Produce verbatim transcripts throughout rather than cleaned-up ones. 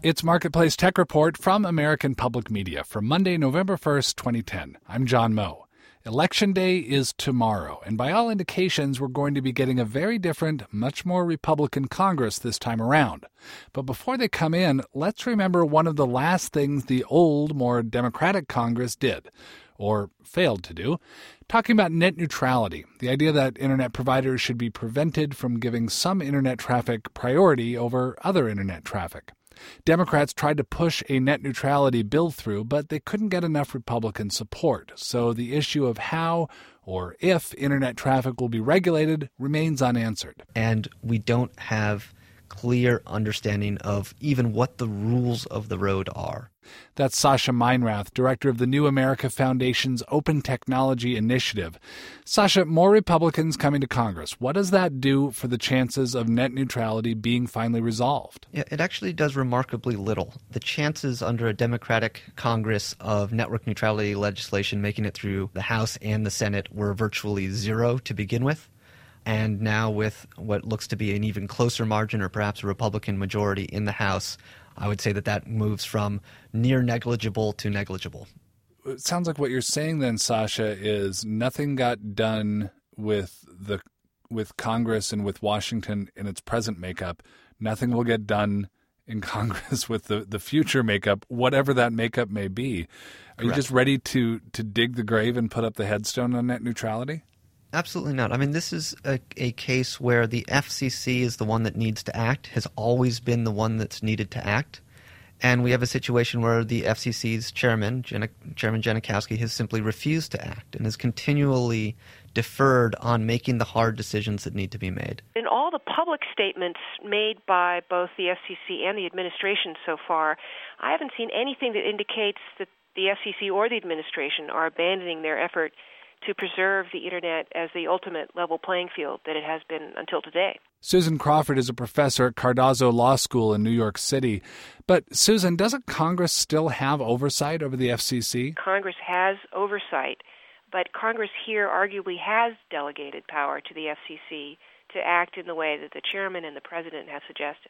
It's Marketplace Tech Report from American Public Media for Monday, November first, twenty ten. I'm John Moe. Election Day is tomorrow, and by all indications, we're going to be getting a very different, much more Republican Congress this time around. But before they come in, let's remember one of the last things the old, more Democratic Congress did, or failed to do, talking about net neutrality, the idea that internet providers should be prevented from giving some internet traffic priority over other internet traffic. Democrats tried to push a net neutrality bill through, but they couldn't get enough Republican support. So the issue of how or if internet traffic will be regulated remains unanswered. And we don't have clear understanding of even what the rules of the road are. That's Sasha Meinrath, director of the New America Foundation's Open Technology Initiative. Sasha, more Republicans coming to Congress. What does that do for the chances of net neutrality being finally resolved? Yeah, it actually does remarkably little. The chances under a Democratic Congress of network neutrality legislation making it through the House and the Senate were virtually zero to begin with. And now with what looks to be an even closer margin or perhaps a Republican majority in the House, I would say that that moves from near negligible to negligible. It sounds like what you're saying then, Sasha, is nothing got done with the with Congress and with Washington in its present makeup. Nothing will get done in Congress with the, the future makeup, whatever that makeup may be. Are Correct. You just ready to, to dig the grave and put up the headstone on net neutrality? Absolutely not. I mean, this is a, a case where the F C C is the one that needs to act, has always been the one that's needed to act. And we have a situation where the F C C's chairman, Jen, Chairman Janikowski, has simply refused to act and has continually deferred on making the hard decisions that need to be made. In all the public statements made by both the F C C and the administration so far, I haven't seen anything that indicates that the F C C or the administration are abandoning their effort to preserve the Internet as the ultimate level playing field that it has been until today. Susan Crawford is a professor at Cardozo Law School in New York City. But, Susan, doesn't Congress still have oversight over the F C C? Congress has oversight, but Congress here arguably has delegated power to the F C C to act in the way that the chairman and the president have suggested.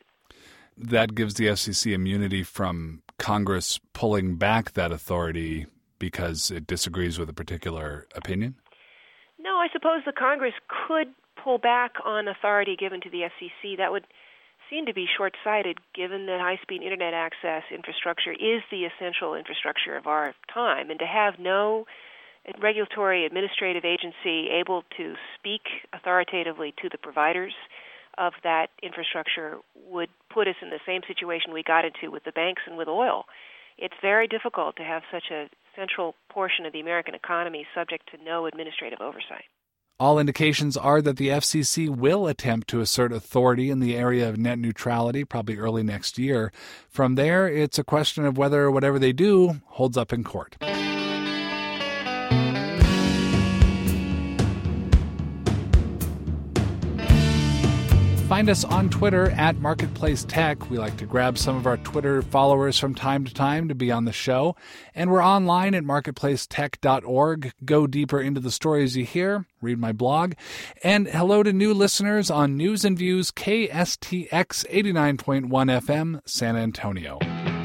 That gives the F C C immunity from Congress pulling back that authority because it disagrees with a particular opinion? No, I suppose the Congress could pull back on authority given to the F C C. That would seem to be short-sighted given that high-speed Internet access infrastructure is the essential infrastructure of our time. And to have no regulatory administrative agency able to speak authoritatively to the providers of that infrastructure would put us in the same situation we got into with the banks and with oil. It's very difficult to have such a central portion of the American economy subject to no administrative oversight. All indications are that the F C C will attempt to assert authority in the area of net neutrality, probably early next year. From there, it's a question of whether whatever they do holds up in court. Find us on Twitter at Marketplace Tech. We like to grab some of our Twitter followers from time to time to be on the show. And we're online at marketplace tech dot org. Go deeper into the stories you hear. Read my blog. And hello to new listeners on News and Views K S T X eighty-nine point one F M, San Antonio.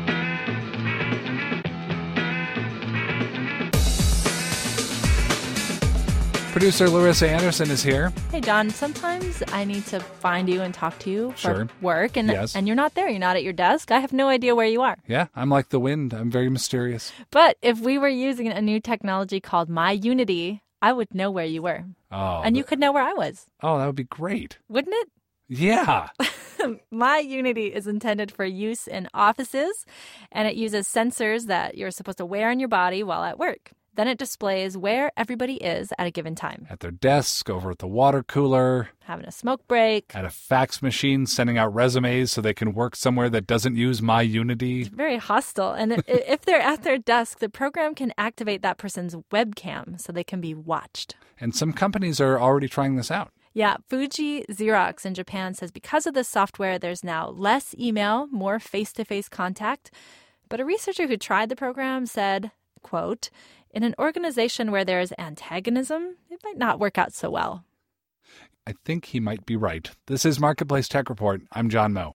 Producer Larissa Anderson is here. Hey, John, sometimes I need to find you and talk to you for Sure. work, and, Yes. and you're not there. You're not at your desk. I have no idea where you are. Yeah, I'm like the wind. I'm very mysterious. But if we were using a new technology called MyUnity, I would know where you were. Oh, And you could know where I was. Oh, that would be great. Wouldn't it? Yeah. MyUnity is intended for use in offices, and it uses sensors that you're supposed to wear on your body while at work. Then it displays where everybody is at a given time. At their desk, over at the water cooler, Having a smoke break. at a fax machine, sending out resumes so they can work somewhere that doesn't use MyUnity. Very hostile. And i- if they're at their desk, the program can activate that person's webcam so they can be watched. And some companies are already trying this out. Yeah, Fuji Xerox in Japan says because of this software, there's now less email, more face-to-face contact. But a researcher who tried the program said, quote, in an organization where there is antagonism, it might not work out so well. I think he might be right. This is Marketplace Tech Report. I'm John Moe.